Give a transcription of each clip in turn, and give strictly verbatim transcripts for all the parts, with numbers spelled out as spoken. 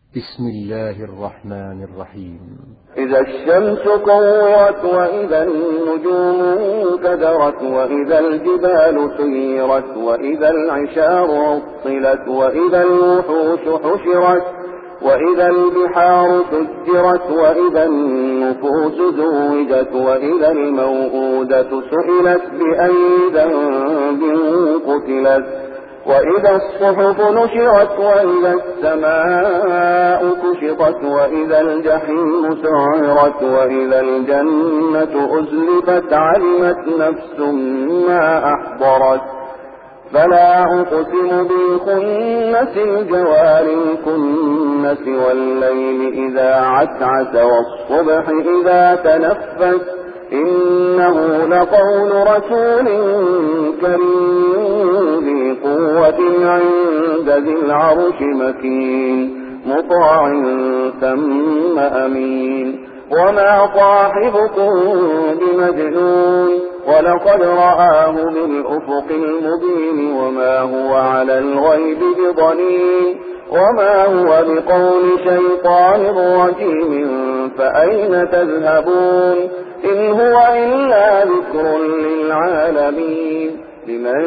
بسم الله الرحمن الرحيم. إذا الشمس كورت وإذا النجوم كدرت وإذا الجبال سيرت وإذا العشار عطلت وإذا الوحوش حشرت وإذا البحار سجرت وإذا النفوس زوجت وإذا الموءودة سئلت بأي ذنب قتلت وإذا الصحف نشرت وإذا السماء كشطت وإذا الجحيم سعرت وإذا الجنة أزلفت علمت نفس ما أحضرت فلا أقسم بالخنس الجوار الكنس والليل إذا عسعس والصبح إذا تنفس إنه لقول رسول كريم ذي قوة عند ذي العرش مكين مطاع ثم أمين وما صاحبكم بمجنون ولقد رآه بالأفق المبين وما هو على الغيب بضنين وما هو بقول شيطان رجيم فأين تذهبون إن هو إلا ذكر للعالمين لمن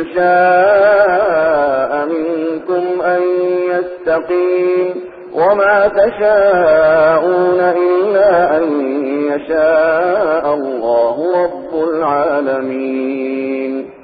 شاء منكم أن يستقيم وما تشاءون إلا أن يشاء الله رب العالمين.